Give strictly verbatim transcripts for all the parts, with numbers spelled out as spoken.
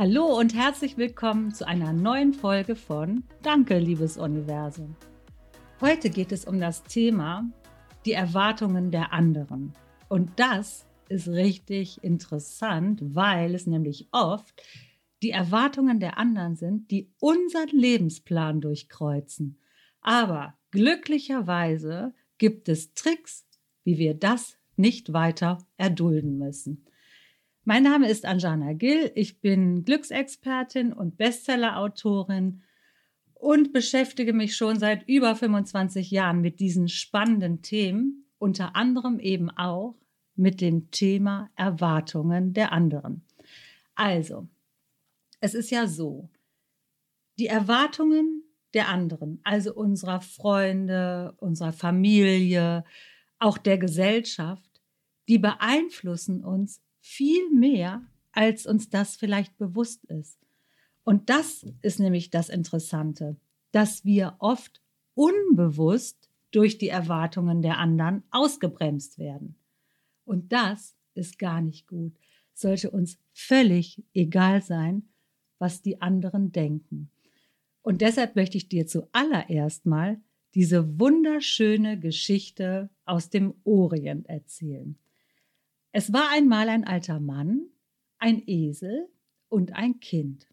Hallo und herzlich willkommen zu einer neuen Folge von Danke, liebes Universum. Heute geht es um das Thema die Erwartungen der anderen. Und das ist richtig interessant, weil es nämlich oft die Erwartungen der anderen sind, die unseren Lebensplan durchkreuzen. Aber glücklicherweise gibt es Tricks, wie wir das nicht weiter erdulden müssen. Mein Name ist Anjana Gill, ich bin Glücksexpertin und Bestsellerautorin und beschäftige mich schon seit über fünfundzwanzig Jahren mit diesen spannenden Themen, unter anderem eben auch mit dem Thema Erwartungen der anderen. Also, es ist ja so, die Erwartungen der anderen, also unserer Freunde, unserer Familie, auch der Gesellschaft, die beeinflussen uns viel mehr, als uns das vielleicht bewusst ist. Und das ist nämlich das Interessante, dass wir oft unbewusst durch die Erwartungen der anderen ausgebremst werden. Und das ist gar nicht gut. Es sollte uns völlig egal sein, was die anderen denken. Und deshalb möchte ich dir zuallererst mal diese wunderschöne Geschichte aus dem Orient erzählen. Es war einmal ein alter Mann, ein Esel und ein Kind.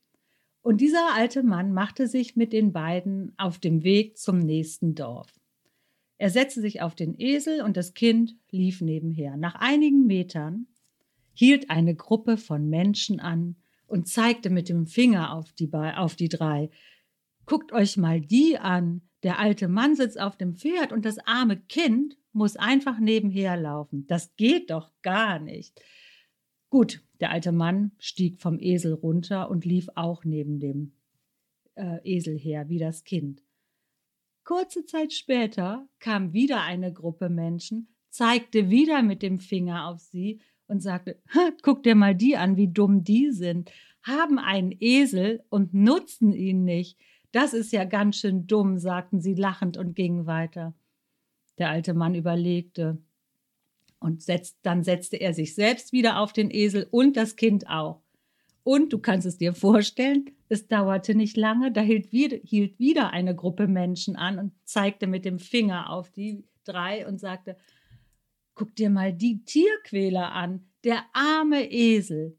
Und dieser alte Mann machte sich mit den beiden auf dem Weg zum nächsten Dorf. Er setzte sich auf den Esel und das Kind lief nebenher. Nach einigen Metern hielt eine Gruppe von Menschen an und zeigte mit dem Finger auf die, auf die drei. Guckt euch mal die an. Der alte Mann sitzt auf dem Pferd und das arme Kind muss einfach nebenher laufen. Das geht doch gar nicht. Gut, der alte Mann stieg vom Esel runter und lief auch neben dem äh, Esel her, wie das Kind. Kurze Zeit später kam wieder eine Gruppe Menschen, zeigte wieder mit dem Finger auf sie und sagte, guck dir mal die an, wie dumm die sind, haben einen Esel und nutzen ihn nicht. Das ist ja ganz schön dumm, sagten sie lachend und gingen weiter. Der alte Mann überlegte und setzt, dann setzte er sich selbst wieder auf den Esel und das Kind auch. Und du kannst es dir vorstellen, es dauerte nicht lange, da hielt wieder, hielt wieder eine Gruppe Menschen an und zeigte mit dem Finger auf die drei und sagte, guck dir mal die Tierquäler an, der arme Esel.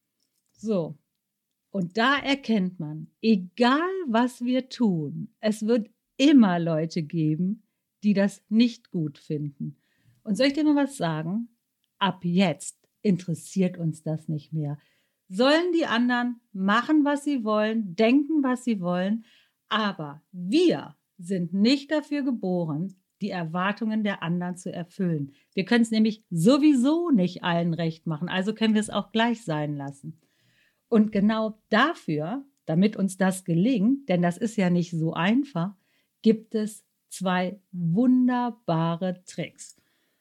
So, und da erkennt man, egal was wir tun, es wird immer Leute geben, die das nicht gut finden. Und soll ich dir mal was sagen? Ab jetzt interessiert uns das nicht mehr. Sollen die anderen machen, was sie wollen, denken, was sie wollen, aber wir sind nicht dafür geboren, die Erwartungen der anderen zu erfüllen. Wir können es nämlich sowieso nicht allen recht machen, also können wir es auch gleich sein lassen. Und genau dafür, damit uns das gelingt, denn das ist ja nicht so einfach, gibt es zwei wunderbare Tricks.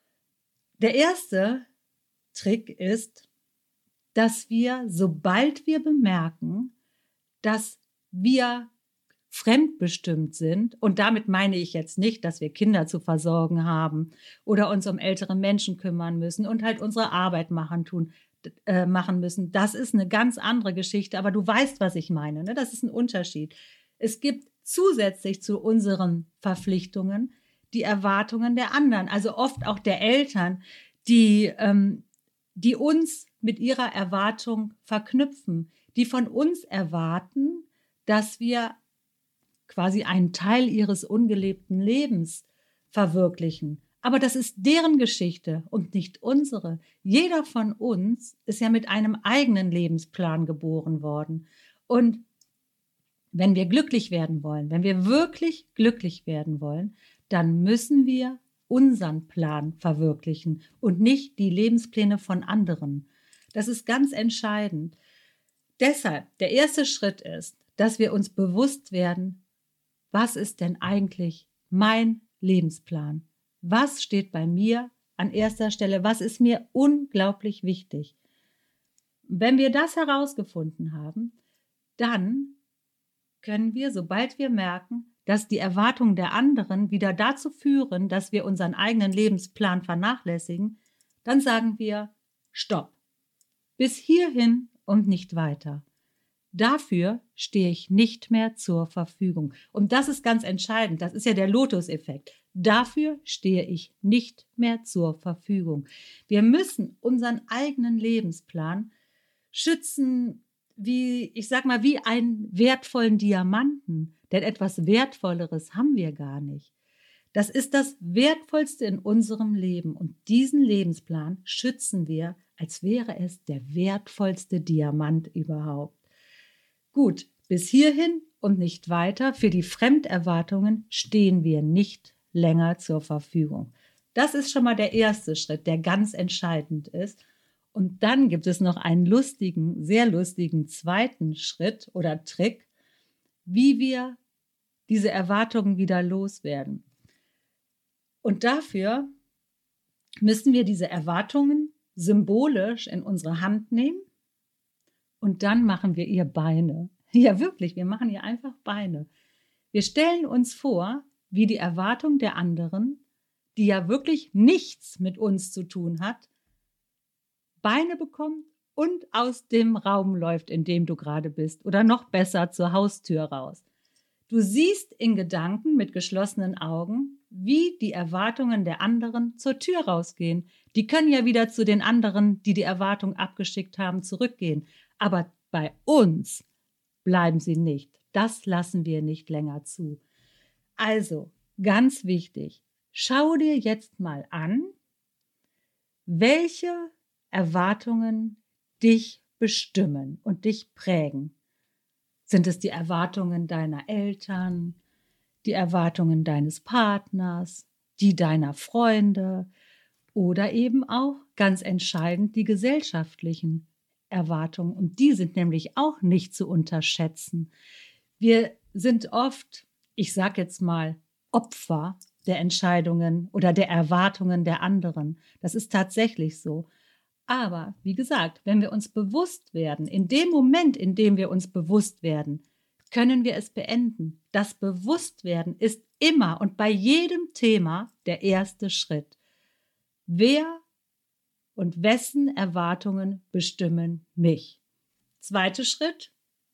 Der erste Trick ist, dass wir, sobald wir bemerken, dass wir fremdbestimmt sind, und damit meine ich jetzt nicht, dass wir Kinder zu versorgen haben oder uns um ältere Menschen kümmern müssen und halt unsere Arbeit machen tun, äh, machen müssen. Das ist eine ganz andere Geschichte, aber du weißt, was ich meine, ne? Das ist ein Unterschied. Es gibt zusätzlich zu unseren Verpflichtungen die Erwartungen der anderen, also oft auch der Eltern, die, ähm, die uns mit ihrer Erwartung verknüpfen, die von uns erwarten, dass wir quasi einen Teil ihres ungelebten Lebens verwirklichen. Aber das ist deren Geschichte und nicht unsere. Jeder von uns ist ja mit einem eigenen Lebensplan geboren worden. Und wenn wir glücklich werden wollen, wenn wir wirklich glücklich werden wollen, dann müssen wir unseren Plan verwirklichen und nicht die Lebenspläne von anderen. Das ist ganz entscheidend. Deshalb, der erste Schritt ist, dass wir uns bewusst werden, was ist denn eigentlich mein Lebensplan? Was steht bei mir an erster Stelle? Was ist mir unglaublich wichtig? Wenn wir das herausgefunden haben, dann können wir, sobald wir merken, dass die Erwartungen der anderen wieder dazu führen, dass wir unseren eigenen Lebensplan vernachlässigen, dann sagen wir, stopp, bis hierhin und nicht weiter. Dafür stehe ich nicht mehr zur Verfügung. Und das ist ganz entscheidend. Das ist ja der Lotus-Effekt. Dafür stehe ich nicht mehr zur Verfügung. Wir müssen unseren eigenen Lebensplan schützen, wie, ich sag mal, wie einen wertvollen Diamanten. Denn etwas Wertvolleres haben wir gar nicht. Das ist das Wertvollste in unserem Leben. Und diesen Lebensplan schützen wir, als wäre es der wertvollste Diamant überhaupt. Gut, bis hierhin und nicht weiter. Für die Fremderwartungen stehen wir nicht länger zur Verfügung. Das ist schon mal der erste Schritt, der ganz entscheidend ist. Und dann gibt es noch einen lustigen, sehr lustigen zweiten Schritt oder Trick, wie wir diese Erwartungen wieder loswerden. Und dafür müssen wir diese Erwartungen symbolisch in unsere Hand nehmen und dann machen wir ihr Beine. Ja, wirklich, wir machen ihr einfach Beine. Wir stellen uns vor, wie die Erwartung der anderen, die ja wirklich nichts mit uns zu tun hat, Beine bekommt und aus dem Raum läuft, in dem du gerade bist, oder noch besser zur Haustür raus. Du siehst in Gedanken mit geschlossenen Augen, wie die Erwartungen der anderen zur Tür rausgehen. Die können ja wieder zu den anderen, die die Erwartung abgeschickt haben, zurückgehen. Aber bei uns bleiben sie nicht. Das lassen wir nicht länger zu. Also, ganz wichtig, schau dir jetzt mal an, welche Erwartungen dich bestimmen und dich prägen. Sind es die Erwartungen deiner Eltern, die Erwartungen deines Partners, die deiner Freunde oder eben auch ganz entscheidend die gesellschaftlichen Erwartungen? Und die sind nämlich auch nicht zu unterschätzen. Wir sind oft, ich sage jetzt mal, Opfer der Entscheidungen oder der Erwartungen der anderen. Das ist tatsächlich so. Aber wie gesagt, wenn wir uns bewusst werden, in dem Moment, in dem wir uns bewusst werden, können wir es beenden. Das Bewusstwerden ist immer und bei jedem Thema der erste Schritt. Wer und wessen Erwartungen bestimmen mich? Zweiter Schritt.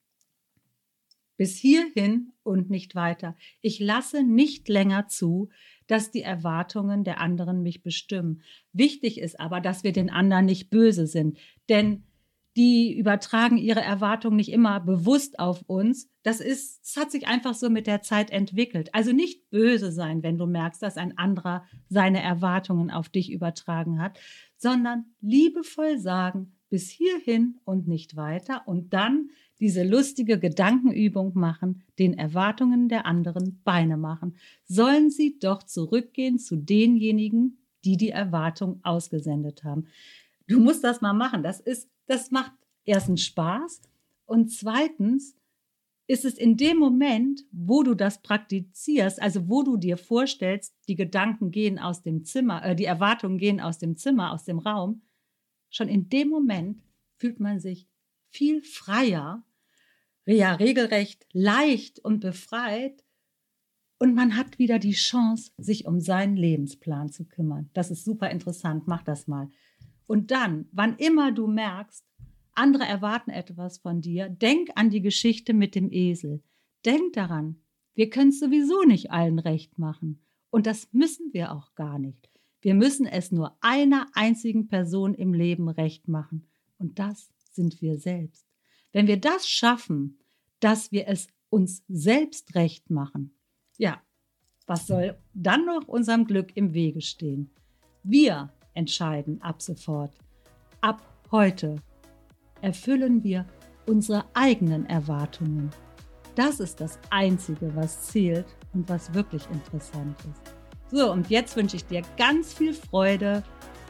Bis hierhin und nicht weiter. Ich lasse nicht länger zu, dass die Erwartungen der anderen mich bestimmen. Wichtig ist aber, dass wir den anderen nicht böse sind, denn die übertragen ihre Erwartungen nicht immer bewusst auf uns. Das ist, das hat sich einfach so mit der Zeit entwickelt. Also nicht böse sein, wenn du merkst, dass ein anderer seine Erwartungen auf dich übertragen hat, sondern liebevoll sagen, bis hierhin und nicht weiter und dann diese lustige Gedankenübung machen, den Erwartungen der anderen Beine machen. Sollen sie doch zurückgehen zu denjenigen, die die Erwartung ausgesendet haben. Du musst das mal machen. Das ist, das macht erstens Spaß und zweitens ist es in dem Moment, wo du das praktizierst, also wo du dir vorstellst, die Gedanken gehen aus dem Zimmer, äh, die Erwartungen gehen aus dem Zimmer, aus dem Raum, schon in dem Moment fühlt man sich viel freier, ja regelrecht leicht und befreit und man hat wieder die Chance, sich um seinen Lebensplan zu kümmern. Das ist super interessant, mach das mal. Und dann, wann immer du merkst, andere erwarten etwas von dir, denk an die Geschichte mit dem Esel. Denk daran, wir können es sowieso nicht allen recht machen. Und das müssen wir auch gar nicht. Wir müssen es nur einer einzigen Person im Leben recht machen. Und das sind wir selbst. Wenn wir das schaffen, dass wir es uns selbst recht machen, ja, was soll dann noch unserem Glück im Wege stehen? Wir entscheiden ab sofort, ab heute erfüllen wir unsere eigenen Erwartungen. Das ist das Einzige, was zählt und was wirklich interessant ist. So, und jetzt wünsche ich dir ganz viel Freude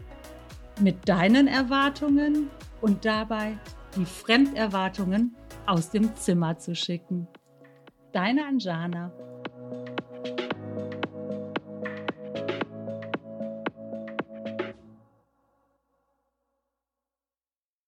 mit deinen Erwartungen und dabei die Fremderwartungen aus dem Zimmer zu schicken. Deine Anjana.